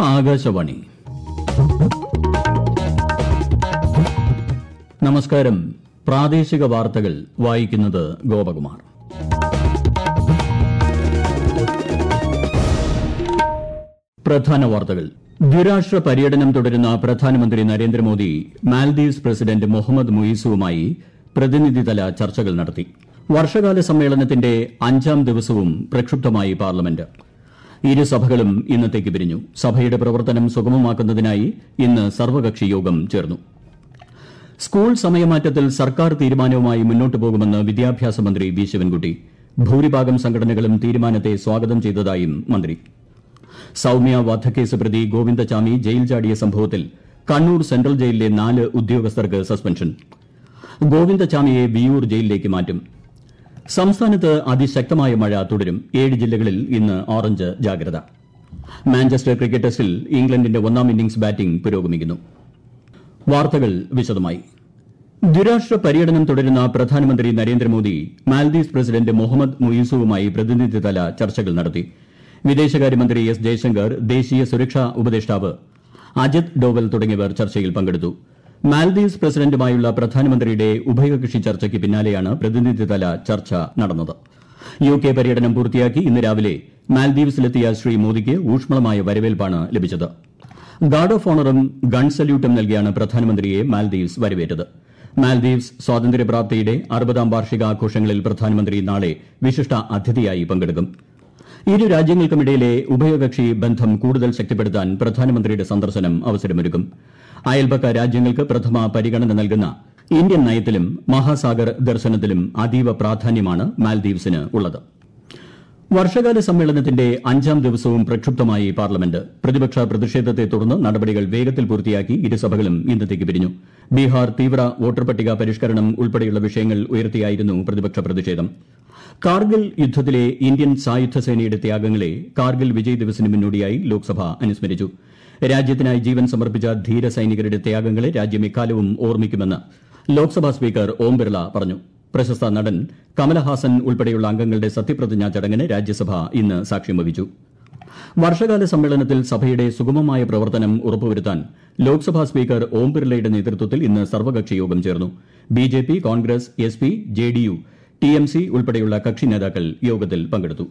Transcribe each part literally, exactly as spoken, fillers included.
ആകാശവാണി. നമസ്കാരം. പ്രാദേശിക വാർത്തകൾ വായിക്കുന്നത് ഗോപകുമാർ. പ്രധാന വാർത്തകൾ. ദ്വിരാഷ്ട്ര പര്യടനം തുടരുന്ന പ്രധാനമന്ത്രി നരേന്ദ്രമോദി മാൽദീവ്സ് പ്രസിഡന്റ് മുഹമ്മദ് മുയിസുവുമായി പ്രതിനിധിതല ചർച്ചകൾ നടത്തി. വർഷകാല സമ്മേളനത്തിന്റെ അഞ്ചാം ദിവസവും പ്രക്ഷുബ്ധമായി പാർലമെന്റ്. ഇരുസഭകളും ഇന്നത്തേക്ക് പിരിഞ്ഞു. സഭയുടെ പ്രവർത്തനം സുഗമമാക്കുന്നതിനായി ഇന്ന് സർവകക്ഷി യോഗം ചേർന്നു. സ്കൂൾ സമയമാറ്റത്തിൽ സർക്കാർ തീരുമാനവുമായി മുന്നോട്ടു പോകുമെന്ന് വിദ്യാഭ്യാസ മന്ത്രി വി ശിവൻകുട്ടി. ഭൂരിഭാഗം സംഘടനകളും തീരുമാനത്തെ സ്വാഗതം ചെയ്തതായും മന്ത്രി. സൌമ്യ വധക്കേസ് പ്രതി ഗോവിന്ദചാമി ജയിൽ ചാടിയ സംഭവത്തിൽ കണ്ണൂർ സെൻട്രൽ ജയിലിലെ നാല് ഉദ്യോഗസ്ഥർക്ക് സസ്പെൻഷൻ. ഗോവിന്ദചാമിയെ വിയ്യൂർ ജയിലിലേക്ക് മാറ്റും. സംസ്ഥാനത്ത് അതിശക്തമായ മഴ തുടരും. ഏഴ് ജില്ലകളിൽ ഇന്ന് ഓറഞ്ച് ജാഗ്രത. മാഞ്ചസ്റ്റർ ക്രിക്കറ്റ് ടെസ്റ്റിൽ ഇംഗ്ലണ്ടിന്റെ ഒന്നാം ഇന്നിംഗ്സ് ബാറ്റിംഗ് പുരോഗമിക്കുന്നു. വാർത്തകൾ വിശദമായി. ദ്വിരാഷ്ട്ര പര്യടനം തുടരുന്ന പ്രധാനമന്ത്രി നരേന്ദ്രമോദി മാൽദീവ്സ് പ്രസിഡന്റ് മുഹമ്മദ് മുയിസുവുമായി പ്രതിനിധിതല ചർച്ചകൾ നടത്തി. വിദേശകാര്യമന്ത്രി എസ് ജയശങ്കർ, ദേശീയ സുരക്ഷാ ഉപദേഷ്ടാവ് അജിത് ഡോവൽ തുടങ്ങിയവർ ചർച്ചയിൽ പങ്കെടുത്തു. മാൽദീവ്സ് പ്രസിഡന്റുമായുള്ള പ്രധാനമന്ത്രിയുടെ ഉഭയകക്ഷി ചർച്ചയ്ക്ക് പിന്നാലെയാണ് പ്രതിനിധിതല ചർച്ച നടന്നത്. യു കെ പര്യടനം പൂർത്തിയാക്കി ഇന്ന് രാവിലെ മാൽദീവ്സിലെത്തിയ ശ്രീ മോദിക്ക് ഊഷ്മളമായ വരവേൽപ്പാണ് ലഭിച്ചത്. ഗാർഡ് ഓഫ് ഓണറും ഗൺ സല്യൂട്ടും നൽകിയാണ് പ്രധാനമന്ത്രിയെ മാൽദീവ്സ് വരവേറ്റത്. മാൽദീവ്സ് സ്വാതന്ത്ര്യപ്രാപ്തിയുടെ അറുപതാം വാർഷികാഘോഷങ്ങളിൽ പ്രധാനമന്ത്രി നാളെ വിശിഷ്ട അതിഥിയായി പങ്കെടുക്കും. ഇരു രാജ്യങ്ങൾക്കുമിടയിലെ ഉഭയകക്ഷി ബന്ധം കൂടുതൽ ശക്തിപ്പെടുത്താൻ പ്രധാനമന്ത്രിയുടെ സന്ദർശനം അവസരമൊരുക്കും. അയൽപക്ക രാജ്യങ്ങൾക്ക് പ്രഥമ പരിഗണന നൽകുന്ന ഇന്ത്യൻ നയത്തിലും മഹാസാഗർ ദർശനത്തിലും അതീവ പ്രാധാന്യമാണ് മാൽദീവ്സിന് ഉള്ളത്. വർഷകാല സമ്മേളനത്തിന്റെ അഞ്ചാം ദിവസവും പ്രക്ഷുബ്ധമായി പാർലമെന്റ്. പ്രതിപക്ഷ പ്രതിഷേധത്തെ തുടർന്ന് നടപടികൾ വേഗത്തിൽ പൂർത്തിയാക്കി ഇരുസഭകളും ഇന്നത്തേക്ക് പിരിഞ്ഞു. ബീഹാർ തീവ്ര വോട്ടർ പട്ടിക പരിഷ്കരണം ഉൾപ്പെടെയുള്ള വിഷയങ്ങൾ ഉയർത്തിയായിരുന്നു പ്രതിപക്ഷ പ്രതിഷേധം. കാർഗിൽ യുദ്ധത്തിലെ ഇന്ത്യൻ സായുധ സേനയുടെ ത്യാഗങ്ങളെ കാർഗിൽ വിജയ് ദിവസിന് മുന്നോടിയായി ലോക്സഭ അനുസ്മരിച്ചു. രാജ്യത്തിനായി ജീവൻ സമർപ്പിച്ച ധീര സൈനികരുടെ ത്യാഗങ്ങളെ രാജ്യം എക്കാലവും ഓർമ്മിക്കുമെന്ന് ലോക്സഭാ സ്പീക്കർ ഓം ബിർള പറഞ്ഞു. പ്രശസ്ത നടൻ കമലഹാസൻ ഉൾപ്പെടെയുള്ള അംഗങ്ങളുടെ സത്യപ്രതിജ്ഞാ ചടങ്ങിന് രാജ്യസഭ ഇന്ന് സാക്ഷ്യം വഹിച്ചു. വർഷകാല സമ്മേളനത്തിൽ സഭയുടെ സുഗമമായ പ്രവർത്തനം ഉറപ്പുവരുത്താൻ ലോക്സഭാ സ്പീക്കർ ഓം ബിർളയുടെ നേതൃത്വത്തിൽ ഇന്ന് സർവകക്ഷി യോഗം ചേർന്നു. BJP, Congress, S P, JDU, T M C ഉൾപ്പെടെയുള്ള കക്ഷി നേതാക്കൾ യോഗത്തിൽ പങ്കെടുത്തു.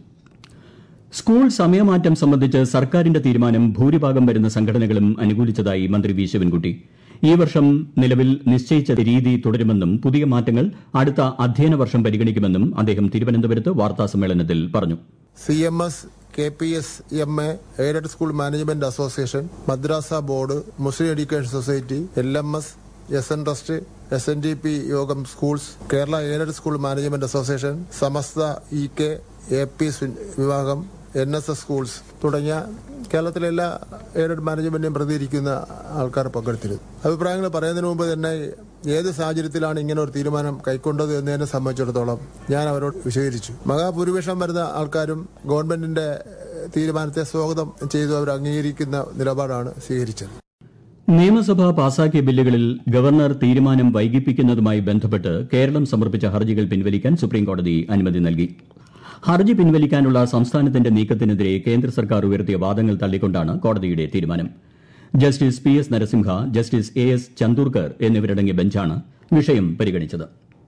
സ്കൂൾ സമയമാറ്റം സംബന്ധിച്ച് സർക്കാരിന്റെ തീരുമാനം ഭൂരിഭാഗം വരുന്ന സംഘടനകളും അനുകൂലിച്ചതായി മന്ത്രി വി ശിവൻകുട്ടി. ഈ വർഷം നിലവിൽ നിശ്ചയിച്ച രീതി തുടരുമെന്നും പുതിയ മാറ്റങ്ങൾ അടുത്ത അധ്യയന വർഷം പരിഗണിക്കുമെന്നും അദ്ദേഹം തിരുവനന്തപുരത്ത് വാർത്താസമ്മേളനത്തിൽ പറഞ്ഞു. C M S, K P S M A, aided school management association, മദ്രാസ board, Muslim education society, L M S, S N trust, S N D P Yogam schools, Kerala aided school management association, Samastha, E K, A P വിഭാഗം, N S S schools തുടങ്ങിയ കേരളത്തിലെ എല്ലാ aided മാനേജ്മെന്റിനെയും പ്രതികരിക്കുന്ന ആൾക്കാർ പങ്കെടുത്തിരുന്നു. അഭിപ്രായങ്ങൾ പറയുന്നതിന് മുമ്പ് തന്നെ ഏത് സാഹചര്യത്തിലാണ് ഇങ്ങനെ ഒരു തീരുമാനം കൈക്കൊണ്ടത് എന്നതിനെ സംബന്ധിച്ചിടത്തോളം ഞാൻ അവരോട് വിശദീകരിച്ചു. മഹാഭൂരിപക്ഷം വരുന്ന ആൾക്കാരും ഗവൺമെന്റിന്റെ തീരുമാനത്തെ സ്വാഗതം ചെയ്തു അവർ അംഗീകരിക്കുന്ന നിലപാടാണ് സ്വീകരിച്ചത്. നിയമസഭ പാസാക്കിയ ബില്ലുകളിൽ ഗവർണർ തീരുമാനം വൈകിപ്പിക്കുന്നതുമായി ബന്ധപ്പെട്ട് കേരളം സമർപ്പിച്ച ഹർജികൾ പിൻവലിക്കാൻ സുപ്രീംകോടതി അനുമതി നൽകി. ഹർജി പിൻവലിക്കാനുള്ള സംസ്ഥാനത്തിന്റെ നീക്കത്തിനെതിരെ കേന്ദ്ര സർക്കാർ ഉയർത്തിയ വാദങ്ങൾ തള്ളിക്കൊണ്ടാണ് കോടതിയുടെ തീരുമാനം. Justice P S Narasimha, justice A S Chandurkar എന്നിവരടങ്ങിയ ബെഞ്ചാണ് വിഷയം പരിഗണിച്ചത്.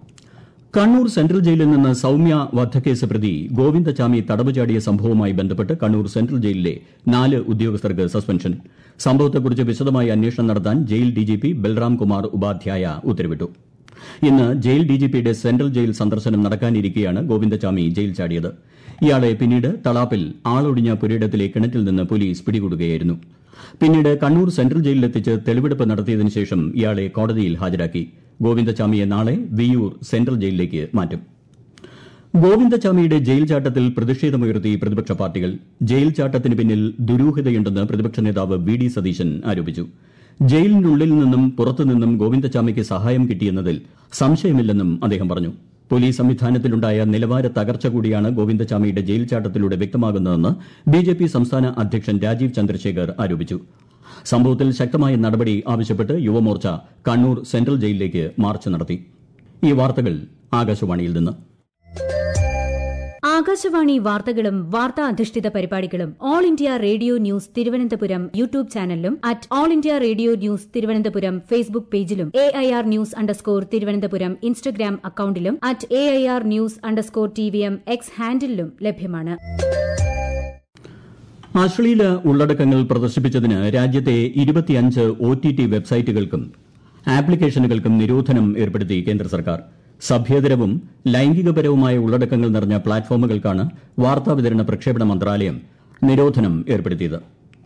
കണ്ണൂർ സെൻട്രൽ ജയിലിൽ നിന്ന് സൌമ്യ വധക്കേസ് പ്രതി ഗോവിന്ദചാമി തടവ് ചാടിയ സംഭവവുമായി ബന്ധപ്പെട്ട് കണ്ണൂർ സെൻട്രൽ ജയിലിലെ നാല് ഉദ്യോഗസ്ഥർക്ക് സസ്പെൻഷൻ. സംഭവത്തെക്കുറിച്ച് വിശദമായി അന്വേഷണം നടത്താൻ ജയിൽ ഡിജിപി ബൽറാം കുമാർ ഉപാധ്യായ ഉത്തരവിട്ടു. ഇന്ന് ജയിൽ ഡിജിപിയുടെ സെൻട്രൽ ജയിൽ സന്ദർശനം നടക്കാനിരിക്കെയാണ് ഗോവിന്ദചാമി ജയിൽ ചാടിയത്. ഇയാളെ പിന്നീട് തളാപ്പിൽ ആളൊഴിഞ്ഞ പുരയിടത്തിലെ കിണറ്റിൽ നിന്ന് പോലീസ് പിടികൂടുകയായിരുന്നു. പിന്നീട് കണ്ണൂർ സെൻട്രൽ ജയിലിലെത്തിച്ച് തെളിവെടുപ്പ് നടത്തിയതിനു ശേഷം ഇയാളെ കോടതിയിൽ ഹാജരാക്കി. ഗോവിന്ദചാമിയെ നാളെ വിയ്യൂർ സെൻട്രൽ ജയിലിലേക്ക് മാറ്റും. ഗോവിന്ദചാമിയുടെ ജയിൽ ചാട്ടത്തിൽ പ്രതിഷേധമുയർത്തി പ്രതിപക്ഷ പാർട്ടികൾ. ജയിൽ ചാട്ടത്തിന് പിന്നിൽ ദുരൂഹതയുണ്ടെന്ന് പ്രതിപക്ഷ നേതാവ് വി ഡി സതീശൻ ആരോപിച്ചു. ജയിലിനുള്ളിൽ നിന്നും പുറത്തുനിന്നും ഗോവിന്ദചാമിക്ക് സഹായം കിട്ടിയെന്നതിൽ സംശയമില്ലെന്നും അദ്ദേഹം പറഞ്ഞു. പോലീസ് സംവിധാനത്തിലുണ്ടായ നിലവാര തകർച്ച കൂടിയാണ് ഗോവിന്ദചാമിയുടെ ജയിൽ ചാട്ടത്തിലൂടെ വ്യക്തമാകുന്നതെന്ന് ബിജെപി സംസ്ഥാന അധ്യക്ഷൻ രാജീവ് ചന്ദ്രശേഖർ ആരോപിച്ചു. സംഭവത്തിൽ ശക്തമായ നടപടി ആവശ്യപ്പെട്ട് യുവമോർച്ച കണ്ണൂർ സെൻട്രൽ ജയിലിലേക്ക് മാർച്ച് നടത്തി. ഈ വാർത്തകൾ ആകാശവാണിയിൽ നിന്ന്. ആകാശവാണി വാർത്തകളും വാർത്താ അധിഷ്ഠിത പരിപാടികളും all India radio news Thiruvananthapuram YouTube ചാനലിലും at all India radio news Thiruvananthapuram Facebook പേജിലും A I R news underscore Thiruvananthapuram Instagram അക്കൌണ്ടിലും at A I R news underscore T V M X ഹാൻഡിലും ലഭ്യമാണ്. അശ്ലീല ഉള്ളടക്കങ്ങൾ പ്രദർശിപ്പിച്ചതിന് രാജ്യത്തെ ഇരുപത്തിയഞ്ച് ഒ ടി ടി വെബ്സൈറ്റുകൾക്കും ആപ്ലിക്കേഷനുകൾക്കും നിരോധനം ഏർപ്പെടുത്തി കേന്ദ്ര സർക്കാർ. സഭ്യേതരവും ലൈംഗികപരവുമായ ഉള്ളടക്കങ്ങൾ നിറഞ്ഞ പ്ലാറ്റ്ഫോമുകൾക്കാണ് വാർത്താവിതരണ പ്രക്ഷേപണ മന്ത്രാലയം നിരോധനം ഏർപ്പെടുത്തിയത്.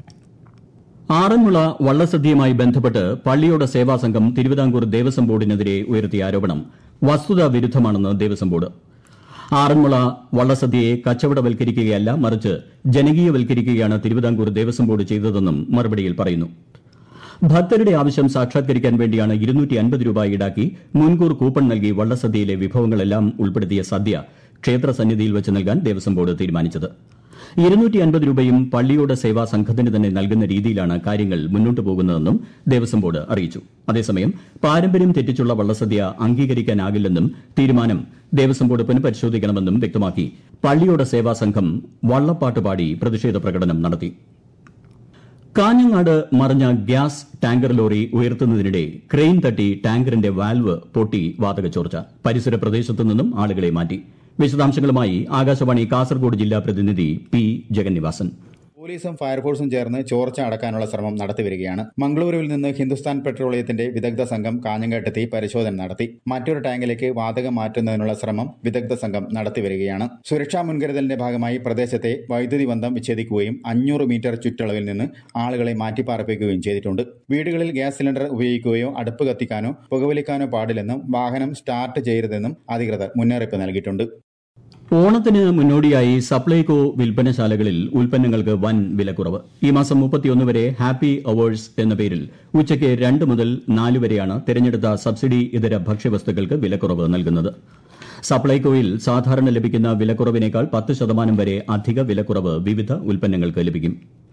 ആറന്മുള വള്ളസദ്യയുമായി ബന്ധപ്പെട്ട് പള്ളിയോട സേവാ സംഘം തിരുവിതാംകൂർ ദേവസ്വം ബോർഡിനെതിരെ ഉയർത്തിയ ആരോപണം വസ്തുതാ വിരുദ്ധമാണെന്ന് ദേവസ്വം ബോർഡ്. ആറന്മുള വള്ളസദ്യയെ കച്ചവടവൽക്കരിക്കുകയല്ല, മറിച്ച് ജനകീയവൽക്കരിക്കുകയാണ് തിരുവിതാംകൂർ ദേവസ്വം ബോർഡ് ചെയ്തതെന്നും മറുപടിയിൽ പറയുന്നു. ഭക്തരുടെ ആവശ്യം സാക്ഷാത്കരിക്കാൻ വേണ്ടിയാണ് ഇരുന്നൂറ്റി അൻപത് രൂപ ഈടാക്കി മുൻകൂർ കൂപ്പൺ നൽകി വള്ളസദ്യയിലെ വിഭവങ്ങളെല്ലാം ഉൾപ്പെടുത്തിയ സദ്യ ക്ഷേത്ര സന്നിധിയിൽ വെച്ച് നൽകാൻ ദേവസ്വം ബോർഡ് തീരുമാനിച്ചത്. ഇരുന്നൂറ്റി അൻപത് രൂപയും പള്ളിയോട സേവാ സംഘത്തിന് തന്നെ നൽകുന്ന രീതിയിലാണ് കാര്യങ്ങൾ മുന്നോട്ട് പോകുന്നതെന്നും ദേവസ്വം ബോർഡ് അറിയിച്ചു. അതേസമയം പാരമ്പര്യം തെറ്റിച്ചുള്ള വള്ളസദ്യ അംഗീകരിക്കാനാകില്ലെന്നും തീരുമാനം ദേവസ്വം ബോർഡ് പുനഃപരിശോധിക്കണമെന്നും വ്യക്തമാക്കി പള്ളിയോട സേവാ സംഘം വള്ളപ്പാട്ട് പാടി പ്രതിഷേധ പ്രകടനം നടത്തി. കാഞ്ഞങ്ങാട് മറിഞ്ഞ ഗ്യാസ് ടാങ്കർ ലോറി ഉയർത്തുന്നതിനിടെ ക്രെയിൻ തട്ടി ടാങ്കറിന്റെ വാൽവ് പൊട്ടി വാതക ചോർച്ച. പരിസര പ്രദേശത്തു നിന്നും ആളുകളെ മാറ്റി. വിശദാംശങ്ങളുമായി ആകാശവാണി കാസർഗോഡ് ജില്ലാ പ്രതിനിധി പി ജഗന്നിവാസൻ. പോലീസും ഫയർഫോഴ്സും ചേർന്ന് ചോർച്ച അടക്കാനുള്ള ശ്രമം നടത്തിവരികയാണ്. മംഗളൂരുവിൽ നിന്ന് ഹിന്ദുസ്ഥാൻ പെട്രോളിയത്തിന്റെ വിദഗ്ധ സംഘം കാഞ്ഞങ്ങാട്ടെത്തി പരിശോധന നടത്തി. മറ്റൊരു ടാങ്കിലേക്ക് വാതകം മാറ്റുന്നതിനുള്ള ശ്രമം വിദഗ്ധ സംഘം നടത്തിവരികയാണ്. സുരക്ഷാ മുൻകരുതലിന്റെ ഭാഗമായി പ്രദേശത്തെ വൈദ്യുതി ബന്ധം വിച്ഛേദിക്കുകയും അഞ്ഞൂറ് മീറ്റർ ചുറ്റളവിൽ നിന്ന് ആളുകളെ മാറ്റിപ്പാർപ്പിക്കുകയും ചെയ്തിട്ടുണ്ട്. വീടുകളിൽ ഗ്യാസ് സിലിണ്ടർ ഉപയോഗിക്കുകയോ അടുപ്പ് കത്തിക്കാനോ പുകവലിക്കാനോ പാടില്ലെന്നും വാഹനം സ്റ്റാർട്ട് ചെയ്യരുതെന്നും അധികൃതർ മുന്നറിയിപ്പ് നൽകിയിട്ടുണ്ട്. ഓണത്തിന് മുന്നോടിയായി സപ്ലൈകോ വിൽപ്പനശാലകളിൽ ഉൽപ്പന്നങ്ങൾക്ക് വൻ വിലക്കുറവ്. ഈ മാസം മുപ്പത്തിയൊന്ന് വരെ ഹാപ്പി അവേഴ്സ് എന്ന പേരിൽ ഉച്ചയ്ക്ക് രണ്ട് മുതൽ നാല് വരെയാണ് തിരഞ്ഞെടുത്ത സബ്സിഡി ഇതര ഭക്ഷ്യവസ്തുക്കൾക്ക് വിലക്കുറവ് നൽകുന്നത്. സപ്ലൈകോയിൽ സാധാരണ ലഭിക്കുന്ന വിലക്കുറവിനേക്കാൾ പത്ത് ശതമാനം വരെ അധിക വിലക്കുറവ് വിവിധ ഉൽപ്പന്നങ്ങൾക്ക് ലഭിക്കും.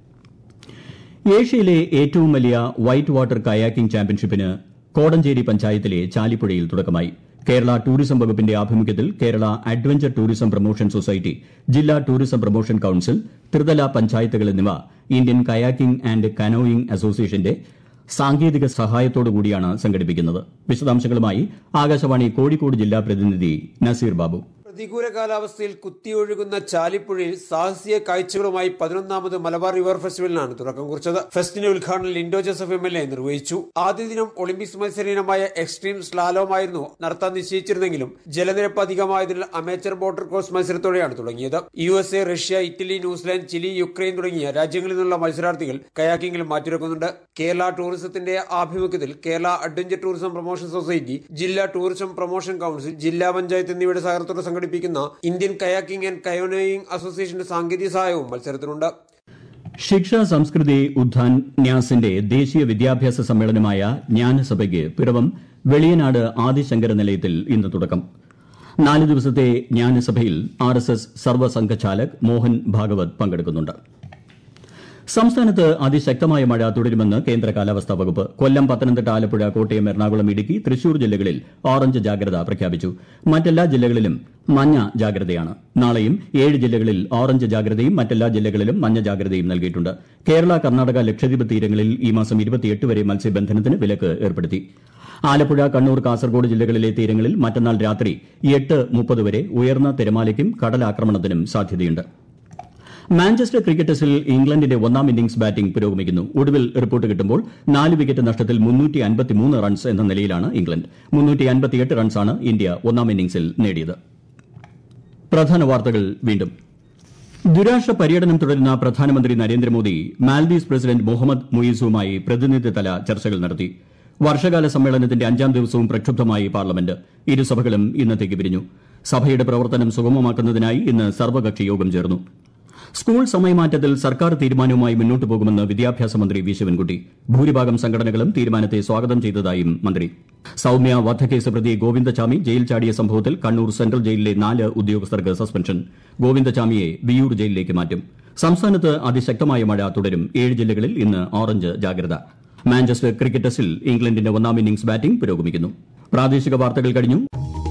ഏഷ്യയിലെ ഏറ്റവും വലിയ വൈറ്റ് വാട്ടർ കയാക്കിംഗ് ചാമ്പ്യൻഷിപ്പിന് കോടഞ്ചേരി പഞ്ചായത്തിലെ ചാലിപ്പുഴയിൽ തുടക്കമായി. കേരള ടൂറിസം വകുപ്പിന്റെ ആഭിമുഖ്യത്തിൽ Kerala adventure tourism promotion society, ജില്ലാ ടൂറിസം പ്രൊമോഷൻ കൌൺസിൽ, ത്രിതല പഞ്ചായത്തുകൾ എന്നിവ ഇന്ത്യൻ കയാക്കിംഗ് ആന്റ് കനോയിംഗ് അസോസിയേഷന്റെ സാങ്കേതിക സഹായത്തോടുകൂടിയാണ് സംഘടിപ്പിക്കുന്നത്. വിശദാംശങ്ങളുമായി ആകാശവാണി കോഴിക്കോട് ജില്ലാ പ്രതിനിധി നസീർ ബാബു. പ്രതികൂല കാലാവസ്ഥയിൽ കുത്തിയൊഴുകുന്ന ചാലിപ്പുഴയിൽ സാഹസിക കാഴ്ചകളുമായി പതിനൊന്നാമത് മലബാർ റിവർ ഫെസ്റ്റിവലിനാണ് തുടക്കം കുറിച്ചത്. ഫെസ്റ്റിന്റെ ഉദ്ഘാടനം Linto Joseph M L A നിർവഹിച്ചു. ആദ്യ ദിനം ഒളിമ്പിക്സ് മത്സരയിനമായ എക്സ്ട്രീം സ്ലാലോമായിരുന്നു നടത്താൻ നിശ്ചയിച്ചിരുന്നെങ്കിലും ജലനിരപ്പ് അധികമായതിനാൽ അമേച്ചർ ബോട്ടർ കോഴ്സ് മത്സരത്തോടെയാണ് തുടങ്ങിയത്. U S A, Russia, Italy, New Zealand, Chile, Ukraine തുടങ്ങിയ രാജ്യങ്ങളിൽ നിന്നുള്ള മത്സരാർത്ഥികൾ കയാക്കിംഗിൽ മാറ്റിവെക്കുന്നുണ്ട്. കേരള ടൂറിസത്തിന്റെ ആഭിമുഖ്യത്തിൽ Kerala adventure tourism promotion society, ജില്ലാ ടൂറിസം പ്രൊമോഷൻ കൌൺസിൽ, ജില്ലാ പഞ്ചായത്ത് എന്നിവയുടെ സഹകരണത്തോടെ സംഘടിപ്പിക്കുന്ന ഇന്ത്യൻ കയാക്കിംഗ് ആൻഡ് കനോയിംഗ് അസോസിയേഷന്റെ സാങ്കേതിക സഹായവും മത്സരത്തിനുണ്ട്. ശിക്ഷ സംസ്കൃതി ഉദ്ധാൻ ന്യാസിന്റെ ദേശീയ വിദ്യാഭ്യാസ സമ്മേളനമായ ജ്ഞാനസഭയ്ക്ക് പിറവം വെളിയനാട് ആദിശങ്കര നിലയത്തിൽ ഇന്ന് തുടക്കം. നാല് ദിവസത്തെ ജ്ഞാനസഭയിൽ ആർ എസ് എസ് സർവ്വസംഘചാലക് മോഹൻ ഭാഗവത് പങ്കെടുക്കുന്നുണ്ട്. സംസ്ഥാനത്ത് അതിശക്തമായ മഴ തുടരുമെന്ന് കേന്ദ്ര കാലാവസ്ഥാ വകുപ്പ്. കൊല്ലം, പത്തനംതിട്ട, ആലപ്പുഴ, കോട്ടയം, എറണാകുളം, ഇടുക്കി, തൃശൂർ ജില്ലകളിൽ ഓറഞ്ച് ജാഗ്രത പ്രഖ്യാപിച്ചു. മറ്റെല്ലാ ജില്ലകളിലും മഞ്ഞ ജാഗ്രതയാണ്. നാളെയും ഏഴ് ജില്ലകളിൽ ഓറഞ്ച് ജാഗ്രതയും മറ്റെല്ലാ ജില്ലകളിലും മഞ്ഞ ജാഗ്രതയും നൽകിയിട്ടുണ്ട്. കേരള, കർണാടക, ലക്ഷദ്വീപ് തീരങ്ങളിൽ ഈ മാസം ഇരുപത്തിയെട്ട് വരെ മത്സ്യബന്ധനത്തിന് വിലക്ക് ഏർപ്പെടുത്തി. ആലപ്പുഴ, കണ്ണൂർ, കാസർഗോഡ് ജില്ലകളിലെ തീരങ്ങളിൽ മറ്റന്നാൾ രാത്രി എട്ട് മുപ്പത് വരെ ഉയർന്ന തിരമാലയ്ക്കും കടലാക്രമണത്തിനും സാധ്യതയുണ്ട്. മാഞ്ചസ്റ്റർ ക്രിക്കറ്റ് ടെസ്റ്റിൽ ഇംഗ്ലണ്ടിന്റെ ഒന്നാം ഇന്നിംഗ്സ് ബാറ്റിംഗ് പുരോഗമിക്കുന്നു. ഒടുവിൽ റിപ്പോർട്ട് കിട്ടുമ്പോൾ നാല് വിക്കറ്റ് നഷ്ടത്തിൽ മുന്നൂറ്റി അൻപത്തിമൂന്ന് റൺസ് എന്ന നിലയിലാണ് ഇംഗ്ലണ്ട്. മുന്നൂറ്റി അൻപത്തിയെട്ട് റൺസാണ് ഇന്ത്യ ഒന്നാം ഇന്നിംഗ്സിൽ നേടിയത്. പ്രധാന വാർത്തകൾ വീണ്ടും. ദുരാഷ്ട്ര പര്യടനം തുടരുന്ന പ്രധാനമന്ത്രി നരേന്ദ്രമോദി മാൽദീവ്സ് പ്രസിഡന്റ് മുഹമ്മദ് മുയിസുമായി പ്രതിനിധിതല ചർച്ചകൾ നടത്തി. വർഷകാല സമ്മേളനത്തിന്റെ അഞ്ചാം ദിവസവും പ്രക്ഷുബ്ധമായി പാർലമെന്റ്. ഇരുസഭകളും ഇന്നത്തേക്ക് പിരിഞ്ഞു. സഭയുടെ പ്രവർത്തനം സുഗമമാക്കുന്നതിനായി ഇന്ന് സർവകക്ഷി യോഗം ചേർന്നു. സ്കൂൾ സമയമാറ്റത്തിൽ സർക്കാർ തീരുമാനവുമായി മുന്നോട്ടു പോകുമെന്ന് വിദ്യാഭ്യാസ മന്ത്രി വി ശിവൻകുട്ടി. ഭൂരിഭാഗം സംഘടനകളും തീരുമാനത്തെ സ്വാഗതം ചെയ്തതായും മന്ത്രി. സൌമ്യ വധക്കേസ് പ്രതി ഗോവിന്ദചാമി ജയിൽ ചാടിയ സംഭവത്തിൽ കണ്ണൂർ സെൻട്രൽ ജയിലിലെ നാല് ഉദ്യോഗസ്ഥർക്ക് സസ്പെൻഷൻ. ഗോവിന്ദചാമിയെ വിയൂർ ജയിലിലേക്ക് മാറ്റും. സംസ്ഥാനത്ത് അതിശക്തമായ മഴ തുടരും. ഏഴ് ജില്ലകളിൽ ഇന്ന് ഓറഞ്ച് ജാഗ്രത. മാഞ്ചസ്റ്റർ ക്രിക്കറ്റ് ടെസ്റ്റിൽ ഇംഗ്ലണ്ടിന്റെ ഒന്നാം ഇന്നിംഗ്സ് ബാറ്റിംഗ് പുരോഗമിക്കുന്നു. പ്രാദേശിക വാർത്തകൾ കഴിഞ്ഞു.